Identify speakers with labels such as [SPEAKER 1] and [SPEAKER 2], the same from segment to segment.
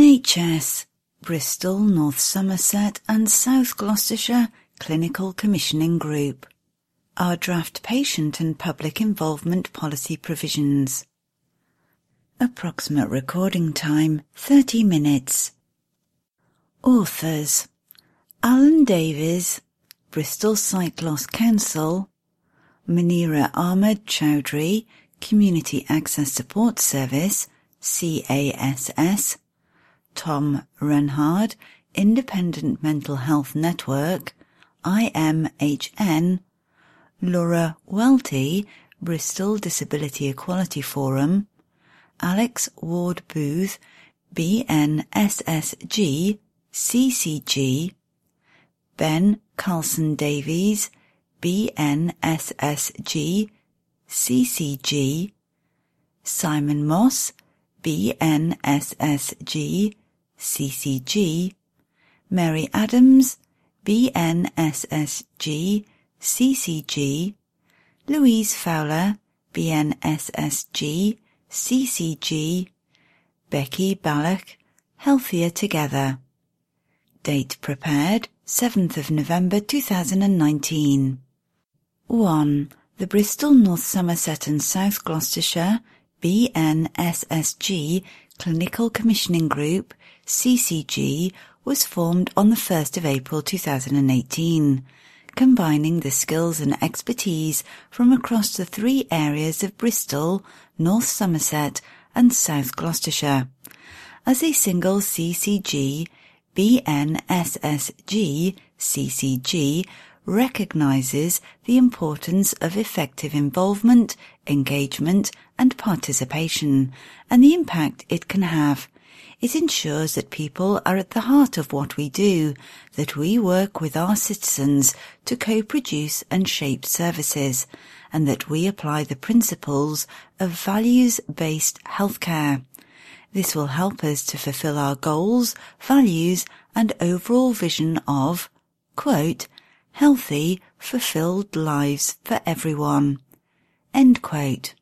[SPEAKER 1] NHS, Bristol, North Somerset and South Gloucestershire Clinical Commissioning Group. Our draft patient and public involvement policy provisions. Approximate recording time 30 minutes. Authors: Alan Davies, Bristol Sight Loss Council; Munira Ahmed Chowdhury, Community Access Support Service, CASS; Tom Renhard, Independent Mental Health Network, IMHN; Laura Welty, Bristol Disability Equality Forum; Alex Ward-Booth, BNSSG, CCG; Ben Carlson-Davies, BNSSG, CCG; Simon Moss, BNSSG, CCG; Mary Adams, BNSSG, CCG; Louise Fowler, BNSSG, CCG; Becky Balloch, Healthier Together. Date prepared 7th of November 2019. 1. The Bristol, North Somerset and South Gloucestershire BNSSG Clinical Commissioning Group, CCG, was formed on the 1st of April 2018, combining the skills and expertise from across the three areas of Bristol, North Somerset and South Gloucestershire. As a single CCG, BNSSG CCG recognises the importance of effective involvement, engagement and participation, and the impact it can have. It ensures that people are at the heart of what we do, that we work with our citizens to co-produce and shape services, and that we apply the principles of values-based healthcare. This will help us to fulfil our goals, values and overall vision of, quote, healthy, fulfilled lives for everyone. End quote.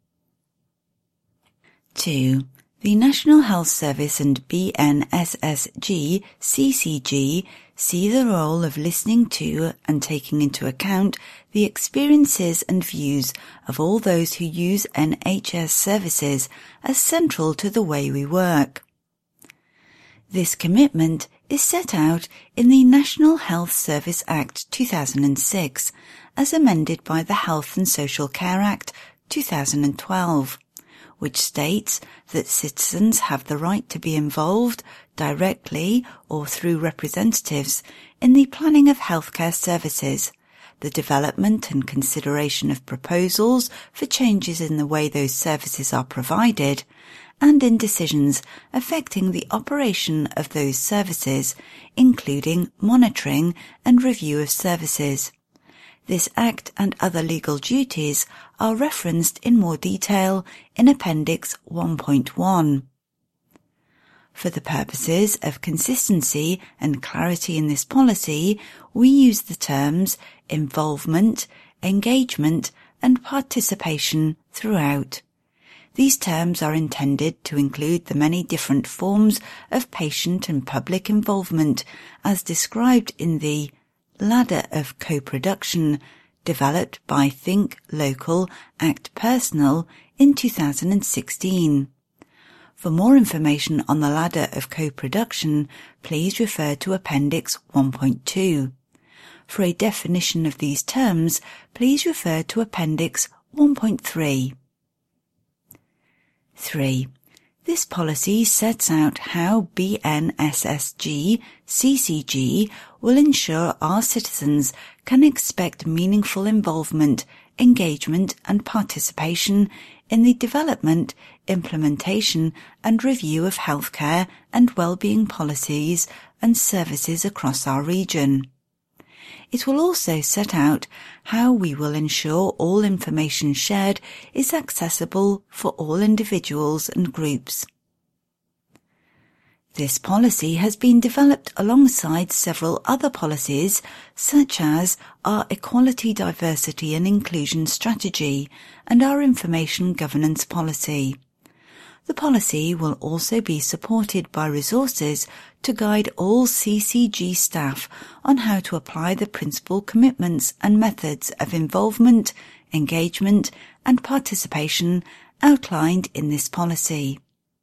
[SPEAKER 1] 2. The National Health Service and BNSSG CCG see the role of listening to and taking into account the experiences and views of all those who use NHS services as central to the way we work. This commitment is set out in the National Health Service Act 2006, as amended by the Health and Social Care Act 2012, which states that citizens have the right to be involved, directly or through representatives, in the planning of healthcare services, the development and consideration of proposals for changes in the way those services are provided, and in decisions affecting the operation of those services, including monitoring and review of services. This Act and other legal duties are referenced in more detail in Appendix 1.1. For the purposes of consistency and clarity in this policy, we use the terms involvement, engagement and participation throughout. These terms are intended to include the many different forms of patient and public involvement as described in the Ladder of Co-Production, developed by Think Local, Act Personal in 2016. For more information on the Ladder of Co-Production, please refer to Appendix 1.2. For a definition of these terms, please refer to Appendix 1.3. 3. This policy sets out how BNSSG CCG will ensure our citizens can expect meaningful involvement, engagement and participation in the development, implementation and review of healthcare and well-being policies and services across our region. It will also set out how we will ensure all information shared is accessible for all individuals and groups. This policy has been developed alongside several other policies, such as our Equality, Diversity and Inclusion Strategy and our Information Governance Policy. The policy will also be supported by resources to guide all CCG staff on how to apply the principal commitments and methods of involvement, engagement and participation outlined in this policy.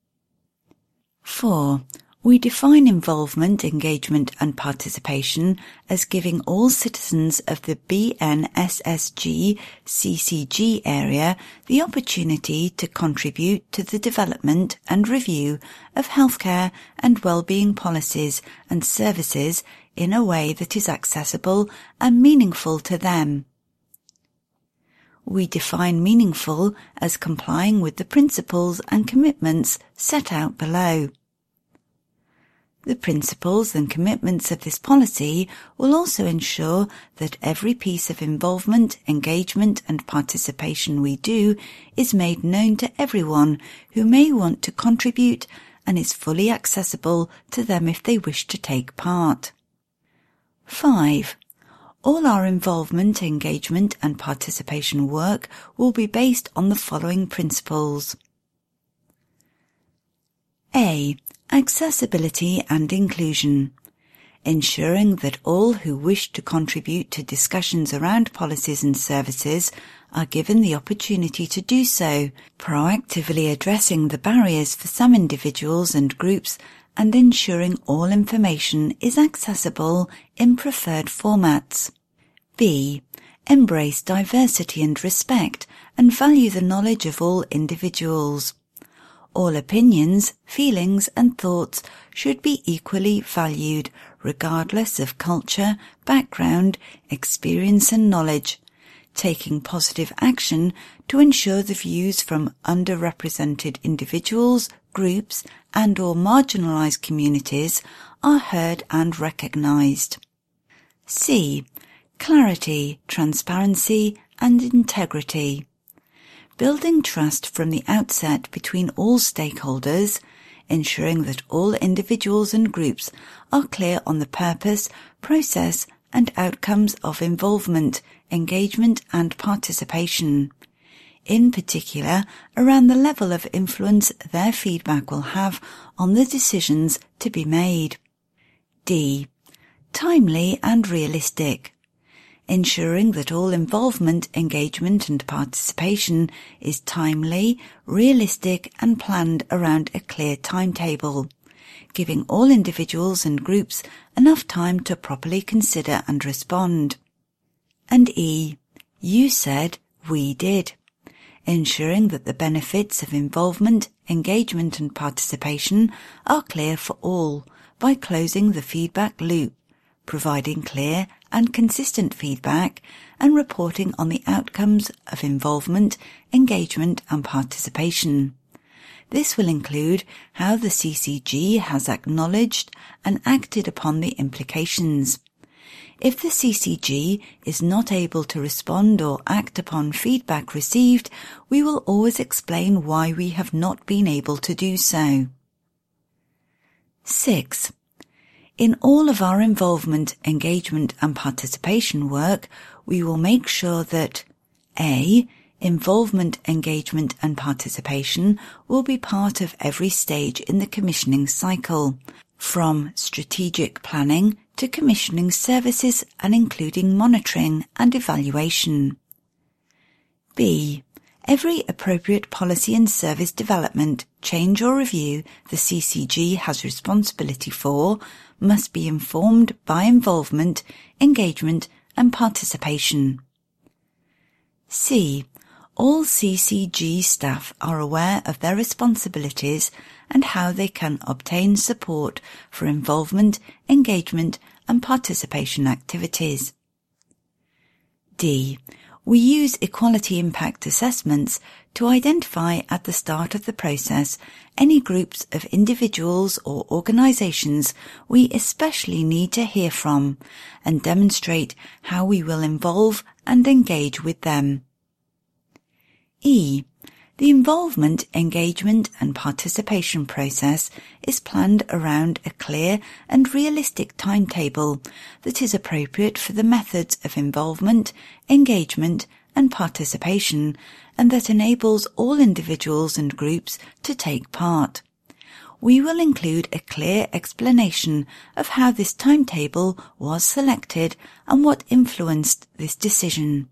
[SPEAKER 1] 4. We define involvement, engagement and participation as giving all citizens of the BNSSG CCG area the opportunity to contribute to the development and review of healthcare and well-being policies and services in a way that is accessible and meaningful to them. We define meaningful as complying with the principles and commitments set out below. The principles and commitments of this policy will also ensure that every piece of involvement, engagement and participation we do is made known to everyone who may want to contribute and is fully accessible to them if they wish to take part. 5. All our involvement, engagement and participation work will be based on the following principles. A. Accessibility and inclusion. Ensuring that all who wish to contribute to discussions around policies and services are given the opportunity to do so, proactively addressing the barriers for some individuals and groups and ensuring all information is accessible in preferred formats. B. Embrace diversity and respect and value the knowledge of all individuals. All opinions, feelings and thoughts should be equally valued, regardless of culture, background, experience and knowledge, taking positive action to ensure the views from underrepresented individuals, groups and/or marginalised communities are heard and recognised. C. Clarity, transparency and integrity. Building trust from the outset between all stakeholders, ensuring that all individuals and groups are clear on the purpose, process and outcomes of involvement, engagement and participation. In particular, around the level of influence their feedback will have on the decisions to be made. D. Timely and realistic. Ensuring that all involvement, engagement and participation is timely, realistic and planned around a clear timetable, giving all individuals and groups enough time to properly consider and respond. And E. You said, we did. Ensuring that the benefits of involvement, engagement and participation are clear for all by closing the feedback loop, providing clear and consistent feedback and reporting on the outcomes of involvement, engagement and participation. This will include how the CCG has acknowledged and acted upon the implications. If the CCG is not able to respond or act upon feedback received, we will always explain why we have not been able to do so. 6. In all of our involvement, engagement and participation work, we will make sure that A. Involvement, engagement and participation will be part of every stage in the commissioning cycle, from strategic planning to commissioning services and including monitoring and evaluation. B. Every appropriate policy and service development, change or review the CCG has responsibility for must be informed by involvement, engagement and participation. C. All CCG staff are aware of their responsibilities and how they can obtain support for involvement, engagement and participation activities. D. We use equality impact assessments to identify at the start of the process any groups of individuals or organisations we especially need to hear from and demonstrate how we will involve and engage with them. E. The involvement, engagement and participation process is planned around a clear and realistic timetable that is appropriate for the methods of involvement, engagement and participation, and that enables all individuals and groups to take part. We will include a clear explanation of how this timetable was selected and what influenced this decision.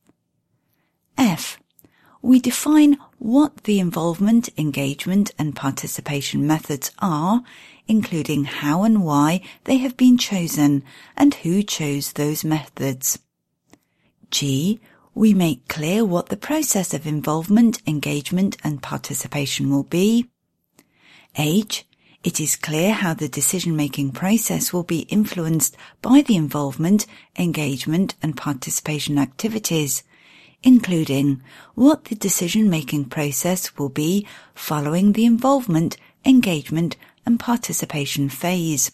[SPEAKER 1] F. We define what the involvement, engagement and participation methods are, including how and why they have been chosen and who chose those methods. G. We make clear what the process of involvement, engagement and participation will be. H. It is clear how the decision-making process will be influenced by the involvement, engagement and participation activities, including what the decision-making process will be following the involvement, engagement and participation phase.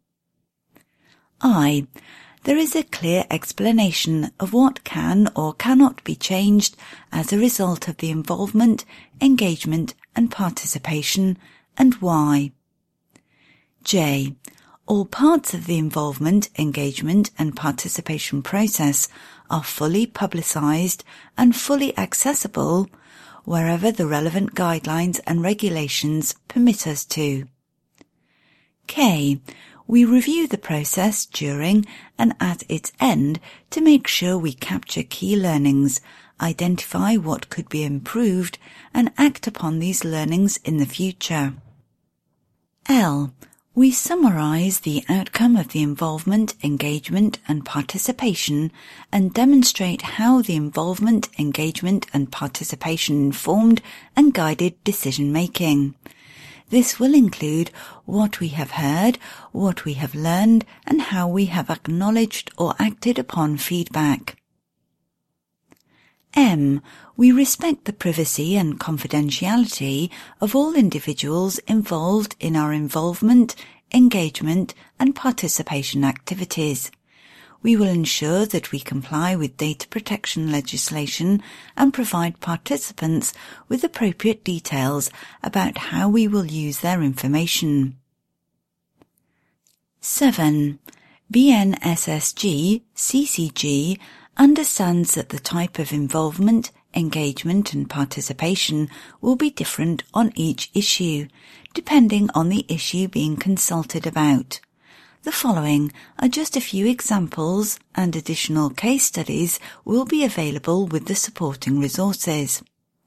[SPEAKER 1] I. There is a clear explanation of what can or cannot be changed as a result of the involvement, engagement and participation, and why. J. All parts of the involvement, engagement and participation process are fully publicised and fully accessible wherever the relevant guidelines and regulations permit us to. K. We review the process during and at its end to make sure we capture key learnings, identify what could be improved, and act upon these learnings in the future. L. We summarise the outcome of the involvement, engagement and participation and demonstrate how the involvement, engagement and participation informed and guided decision-making. This will include what we have heard, what we have learned, and how we have acknowledged or acted upon feedback. M. We respect the privacy and confidentiality of all individuals involved in our involvement, engagement, and participation activities. We will ensure that we comply with data protection legislation and provide participants with appropriate details about how we will use their information. 7. BNSSG CCG understands that the type of involvement, engagement and participation will be different on each issue, depending on the issue being consulted about. The following are just a few examples, and additional case studies will be available with the supporting resources.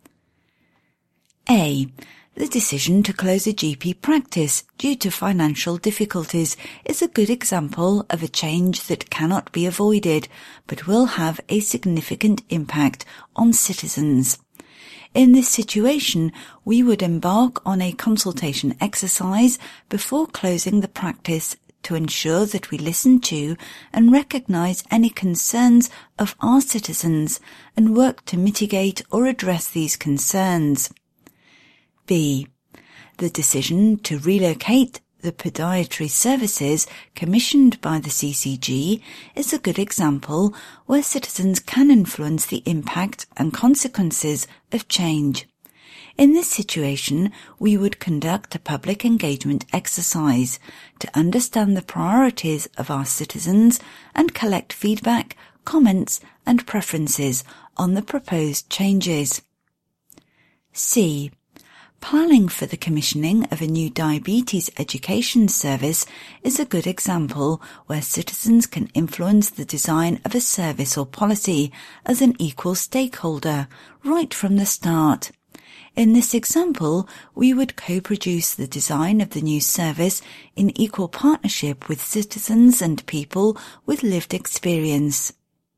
[SPEAKER 1] A. The decision to close a GP practice due to financial difficulties is a good example of a change that cannot be avoided, but will have a significant impact on citizens. In this situation, we would embark on a consultation exercise before closing the practice to ensure that we listen to and recognise any concerns of our citizens and work to mitigate or address these concerns. B. The decision to relocate the podiatry services commissioned by the CCG is a good example where citizens can influence the impact and consequences of change. In this situation, we would conduct a public engagement exercise to understand the priorities of our citizens and collect feedback, comments and preferences on the proposed changes. C. Planning for the commissioning of a new diabetes education service is a good example where citizens can influence the design of a service or policy as an equal stakeholder right from the start. In this example, we would co-produce the design of the new service in equal partnership with citizens and people with lived experience.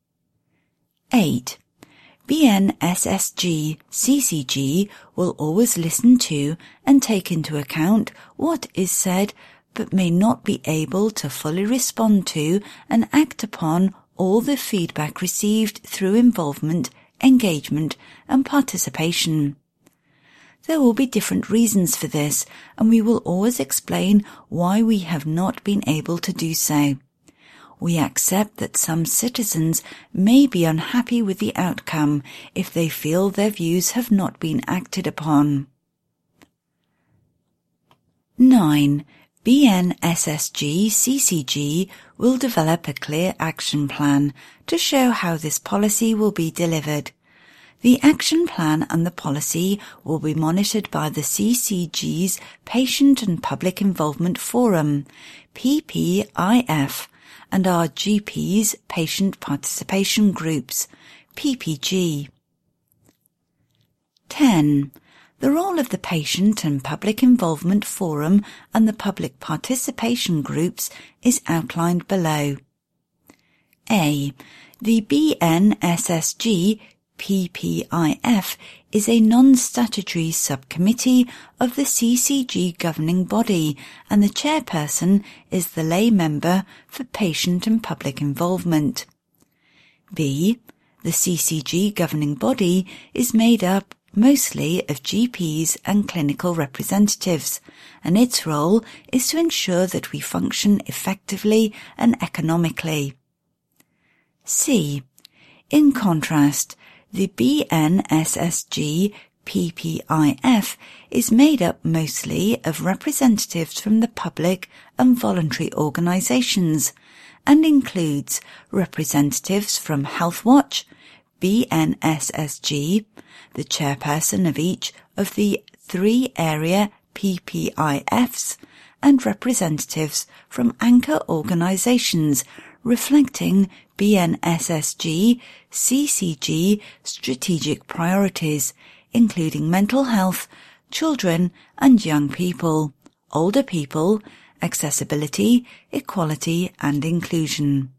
[SPEAKER 1] 8. BNSSG CCG will always listen to and take into account what is said, but may not be able to fully respond to and act upon all the feedback received through involvement, engagement and participation. There will be different reasons for this, and we will always explain why we have not been able to do so. We accept that some citizens may be unhappy with the outcome if they feel their views have not been acted upon. 9. BNSSG-CCG will develop a clear action plan to show how this policy will be delivered. The action plan and the policy will be monitored by the CCG's Patient and Public Involvement Forum, PPIF, and our GP's Patient Participation Groups, PPG. 10. The role of the Patient and Public Involvement Forum and the Public Participation Groups is outlined below. A. The BNSSG PPIF is a non-statutory subcommittee of the CCG governing body, and the chairperson is the lay member for patient and public involvement. B. The CCG governing body is made up mostly of GPs and clinical representatives, and its role is to ensure that we function effectively and economically. C. In contrast, the BNSSG PPIF is made up mostly of representatives from the public and voluntary organisations, and includes representatives from Healthwatch, BNSSG, the chairperson of each of the 3 area PPIFs, and representatives from anchor organisations reflecting BNSSG CCG strategic priorities, including mental health, children and young people, older people, accessibility, equality and inclusion.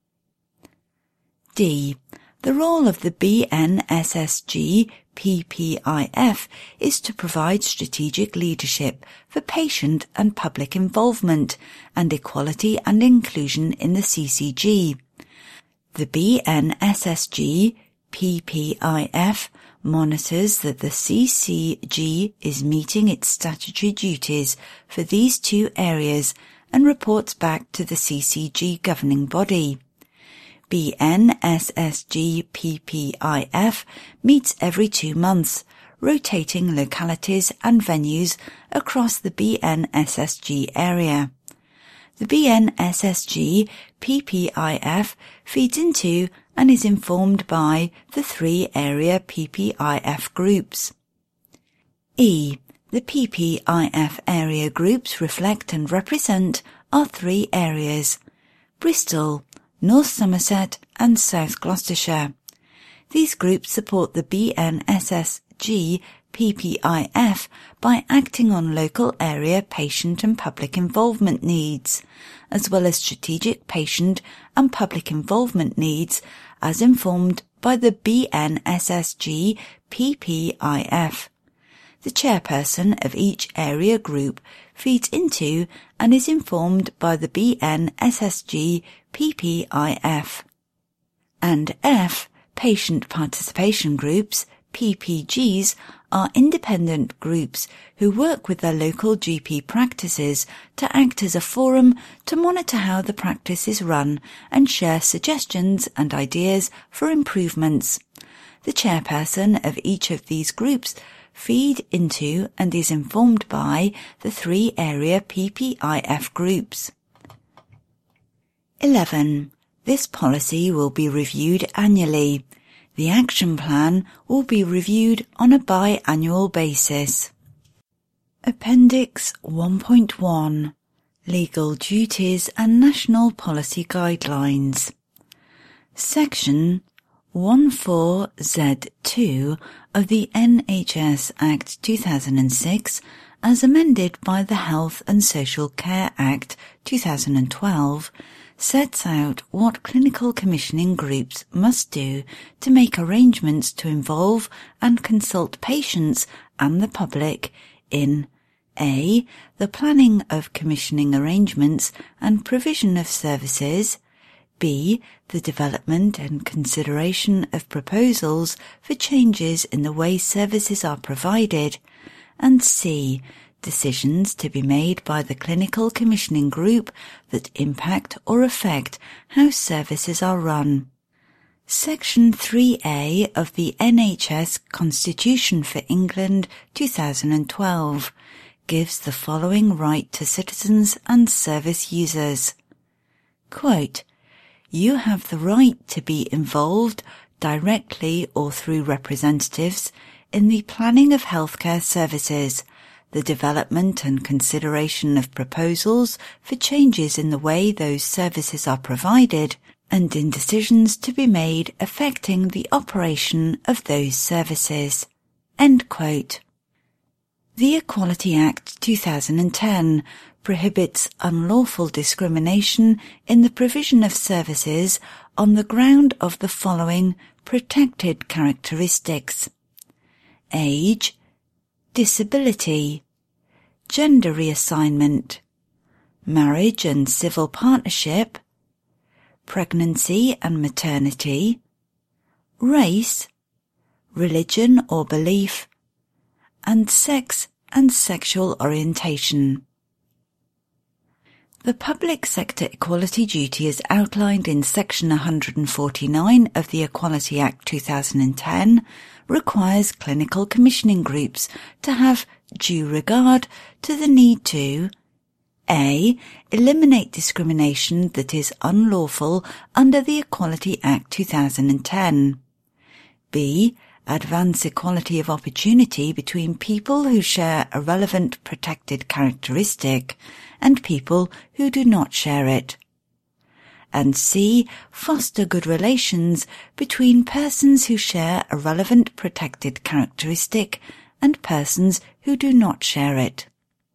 [SPEAKER 1] D. The role of the BNSSG PPIF is to provide strategic leadership for patient and public involvement and equality and inclusion in the CCG. The BNSSG PPIF monitors that the CCG is meeting its statutory duties for these 2 areas and reports back to the CCG governing body. BNSSG PPIF meets every 2 months, rotating localities and venues across the BNSSG area. The BNSSG PPIF feeds into and is informed by the 3 area PPIF groups. E. The PPIF area groups reflect and represent our 3 areas: Bristol, North Somerset and South Gloucestershire. These groups support the BNSSG PPIF by acting on local area patient and public involvement needs, as well as strategic patient and public involvement needs as informed by the BNSSG PPIF. The chairperson of each area group feeds into and is informed by the BNSSG PPIF. And F. Patient Participation Groups, PPGs, are independent groups who work with their local GP practices to act as a forum to monitor how the practice is run and share suggestions and ideas for improvements. The chairperson of each of these groups feed into and is informed by the 3 area PPIF groups. 11. This policy will be reviewed annually. The action plan will be reviewed on a bi-annual basis. Appendix 1.1 Legal Duties and National Policy Guidelines. Section 14Z2 of the NHS Act 2006, as amended by the Health and Social Care Act 2012, sets out what clinical commissioning groups must do to make arrangements to involve and consult patients and the public in a. the planning of commissioning arrangements and provision of services, b. the development and consideration of proposals for changes in the way services are provided, and c. decisions to be made by the clinical commissioning group that impact or affect how services are run. Section 3A of the NHS Constitution for England 2012 gives the following right to citizens and service users. Quote, "You have the right to be involved directly or through representatives in the planning of healthcare services, the development and consideration of proposals for changes in the way those services are provided, and in decisions to be made affecting the operation of those services." End quote. The Equality Act 2010 prohibits unlawful discrimination in the provision of services on the ground of the following protected characteristics: age, disability, gender reassignment, marriage and civil partnership, pregnancy and maternity, race, religion or belief, and sex and sexual orientation. The public sector equality duty as outlined in Section 149 of the Equality Act 2010 requires clinical commissioning groups to have due regard to the need to a. Eliminate discrimination that is unlawful under the Equality Act 2010. b. Advance equality of opportunity between people who share a relevant protected characteristic and people who do not share it. And c. Foster good relations between persons who share a relevant protected characteristic and persons who do not share it.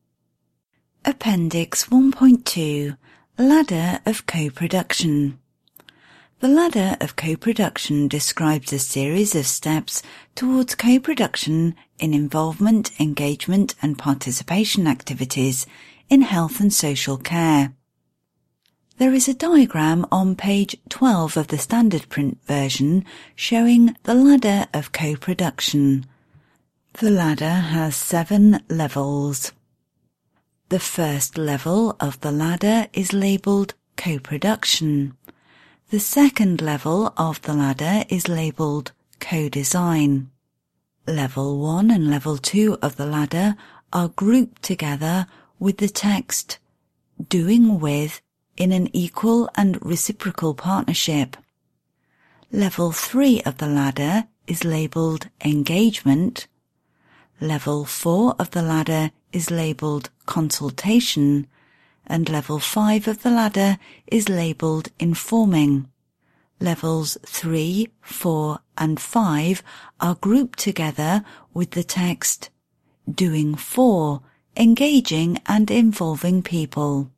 [SPEAKER 1] Appendix 1.2 Ladder of Co-Production. The ladder of co-production describes a series of steps towards co-production in involvement, engagement and participation activities in health and social care. There is a diagram on page 12 of the standard print version showing the ladder of co-production. The ladder has 7 levels. The first level of the ladder is labelled co-production. The second level of the ladder is labelled co-design. Level 1 and Level 2 of the ladder are grouped together with the text "doing with" in an equal and reciprocal partnership. Level 3 of the ladder is labelled engagement. Level 4 of the ladder is labelled consultation, and Level 5 of the ladder is labelled informing. Levels 3, 4 and 5 are grouped together with the text "doing for," engaging and involving people.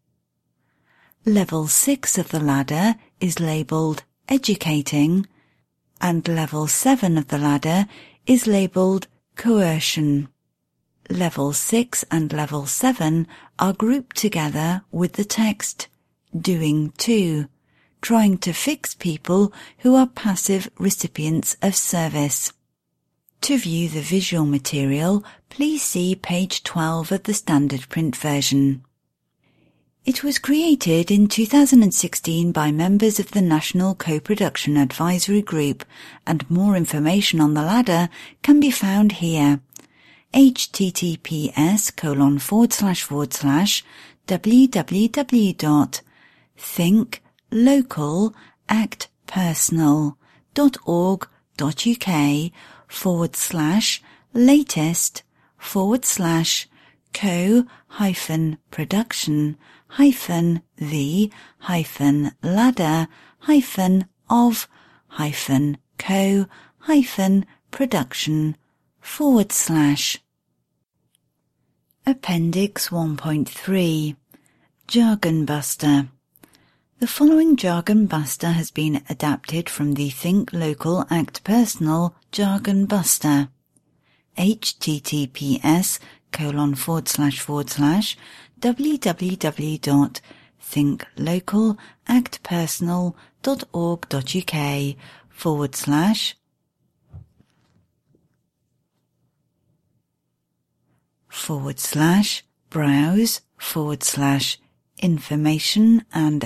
[SPEAKER 1] Level 6 of the ladder is labelled educating, and Level 7 of the ladder is labelled coercion. Level 6 and Level 7 are grouped together with the text "doing to," trying to fix people who are passive recipients of service. To view the visual material, please see page 12 of the standard print version. It was created in 2016 by members of the National Co-Production Advisory Group, and more information on the ladder can be found here. think-local-act-personal.org.uk/latest/co-production-the-ladder-of-production/. Appendix 1.3 Jargon Buster. The following Jargon Buster has been adapted from the Think Local Act Personal Jargon Buster. https://www.thinklocalact-personal.org.uk/browse/information and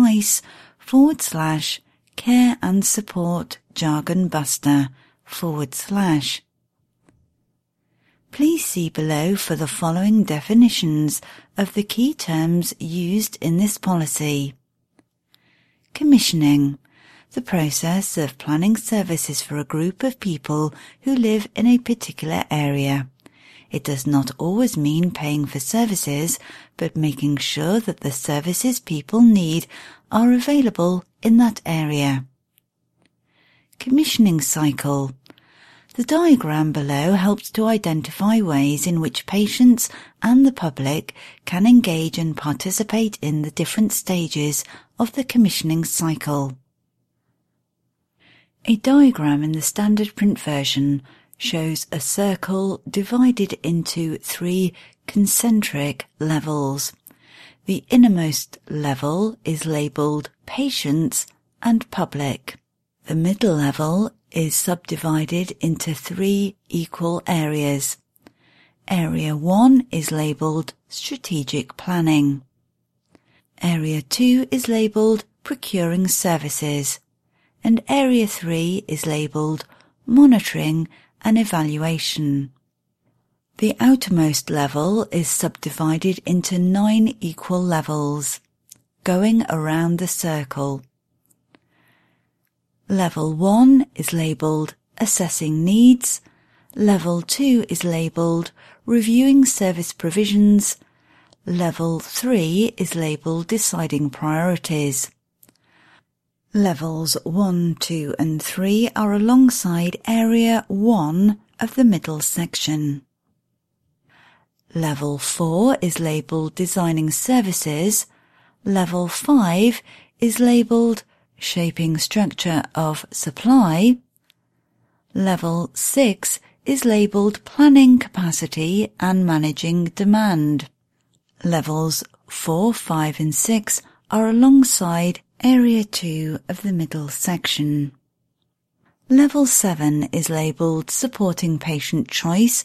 [SPEAKER 1] advice/care and support jargon buster/ Please see below for the following definitions of the key terms used in this policy. Commissioning. The process of planning services for a group of people who live in a particular area. It does not always mean paying for services, but making sure that the services people need are available in that area. Commissioning cycle. The diagram below helps to identify ways in which patients and the public can engage and participate in the different stages of the commissioning cycle. A diagram in the standard print version shows a circle divided into 3 concentric levels. The innermost level is labelled Patients and Public. The middle level is subdivided into 3 equal areas. Area 1 is labelled Strategic Planning. Area 2 is labelled Procuring Services, and Area 3 is labelled Monitoring and Evaluation. The outermost level is subdivided into 9 equal levels, going around the circle. Level 1 is labelled Assessing Needs, Level 2 is labelled Reviewing Service Provisions, Level 3 is labelled Deciding Priorities. Levels 1, 2 and 3 are alongside Area 1 of the middle section. Level 4 is labelled Designing Services. Level 5 is labelled Shaping Structure of Supply. Level 6 is labelled Planning Capacity and Managing Demand. Levels 4, 5 and 6 are alongside Area 2 of the middle section. Level 7 is labelled Supporting Patient Choice,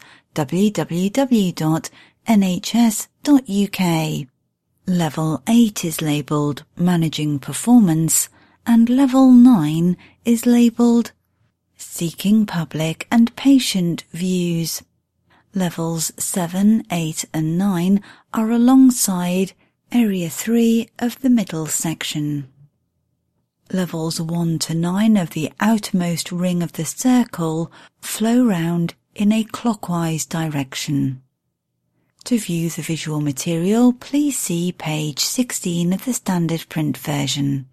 [SPEAKER 1] www.nhs.uk. Level 8 is labelled Managing Performance, and Level 9 is labelled Seeking Public and Patient Views. Levels 7, 8 and 9 are alongside Area 3 of the middle section. Levels 1 to 9 of the outermost ring of the circle flow round in a clockwise direction. To view the visual material, please see page 16 of the standard print version.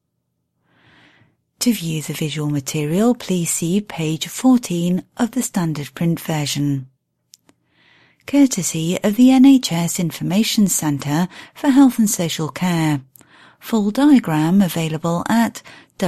[SPEAKER 1] To view the visual material, please see page 14 of the standard print version. Courtesy of the NHS Information Centre for Health and Social Care. Full diagram available at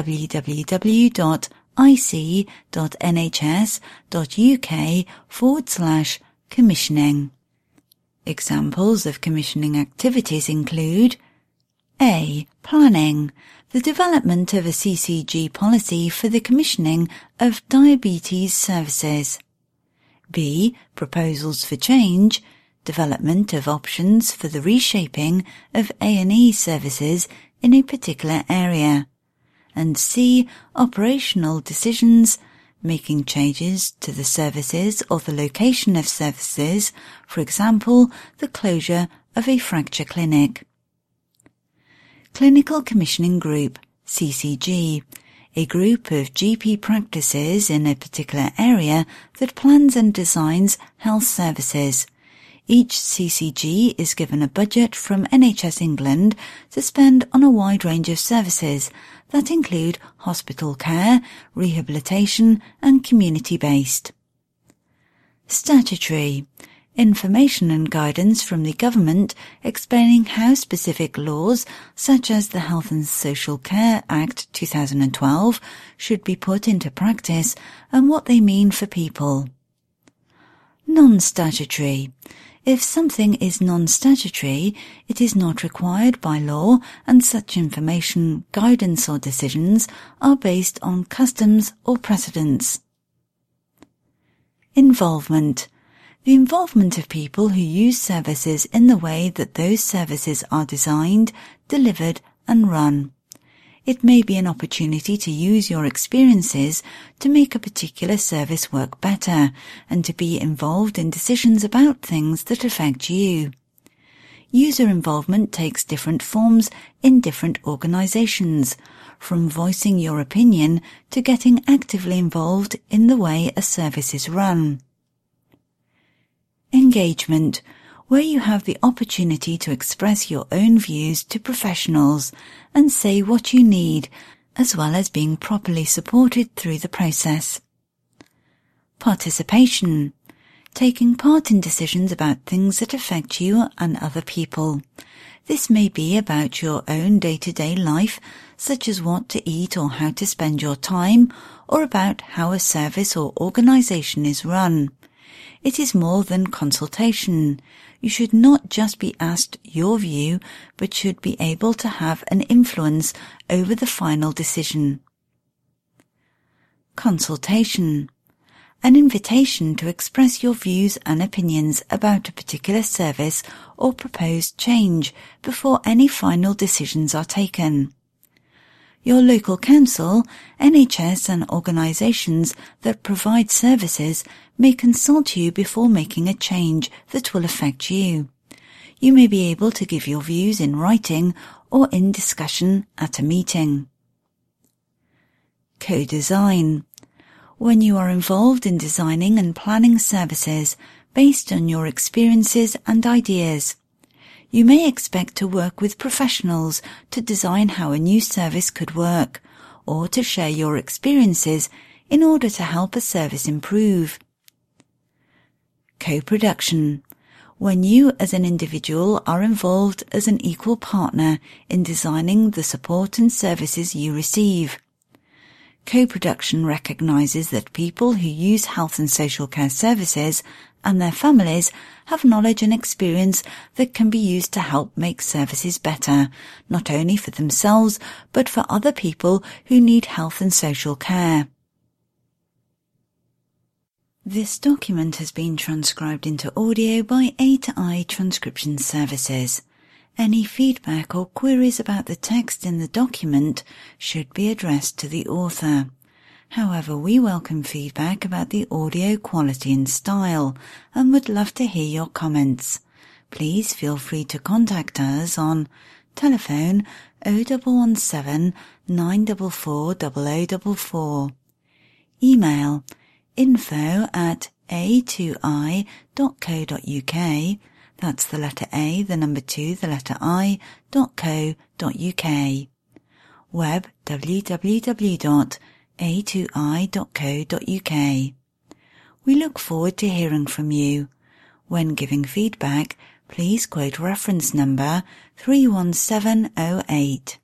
[SPEAKER 1] www.ic.nhs.uk/commissioning. Examples of commissioning activities include A. Planning. The development of a CCG policy for the commissioning of diabetes services. B. Proposals for change. Development of options for the reshaping of A&E services in a particular area. And C. Operational decisions, making changes to the services or the location of services, for example, the closure of a fracture clinic. Clinical Commissioning Group, CCG, a group of GP practices in a particular area that plans and designs health services. Each CCG is given a budget from NHS England to spend on a wide range of services that include hospital care, rehabilitation and community-based. Statutory. Information and guidance from the government explaining how specific laws such as the Health and Social Care Act 2012 should be put into practice and what they mean for people. Non-statutory. If something is non-statutory, it is not required by law and such information, guidance or decisions are based on customs or precedents. Involvement. The involvement of people who use services in the way that those services are designed, delivered and run. It may be an opportunity to use your experiences to make a particular service work better and to be involved in decisions about things that affect you. User involvement takes different forms in different organizations, from voicing your opinion to getting actively involved in the way a service is run. Engagement, where you have the opportunity to express your own views to professionals and say what you need, as well as being properly supported through the process. Participation, taking part in decisions about things that affect you and other people. This may be about your own day-to-day life, such as what to eat or how to spend your time, or about how a service or organization is run. It is more than consultation. You should not just be asked your view, but should be able to have an influence over the final decision. Consultation, an invitation to express your views and opinions about a particular service or proposed change before any final decisions are taken. Your local council, NHS and organisations that provide services may consult you before making a change that will affect you. You may be able to give your views in writing or in discussion at a meeting. Co-design, when you are involved in designing and planning services based on your experiences and ideas. You may expect to work with professionals to design how a new service could work, or to share your experiences in order to help a service improve. Co-production, when you as an individual are involved as an equal partner in designing the support and services you receive. Co-production recognises that people who use health and social care services and their families have knowledge and experience that can be used to help make services better, not only for themselves but for other people who need health and social care. This document has been transcribed into audio by A2I Transcription Services. Any feedback or queries about the text in the document should be addressed to the author. However, we welcome feedback about the audio quality and style and would love to hear your comments. Please feel free to contact us on telephone 0117 944 0044. Email info@a2i.co.uk. That's the letter A, the number 2, the letter I.co.uk. Web www.a2i.co.uk. We look forward to hearing from you. When giving feedback, please quote reference number 31708.